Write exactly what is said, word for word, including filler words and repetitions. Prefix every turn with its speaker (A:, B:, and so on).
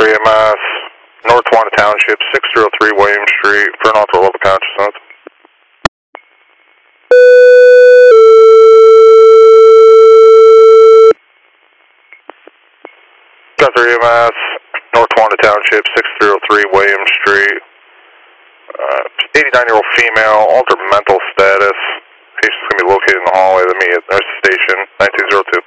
A: three M S, North Wanda Township, six oh three William Street, for an alter level consciousness. three M S, North Wanda Township, six oh three William Street. Uh, eighty-nine-year-old female, altered mental status. Patient's going to be located in the hallway of the meet at nurse station, nine two zero two.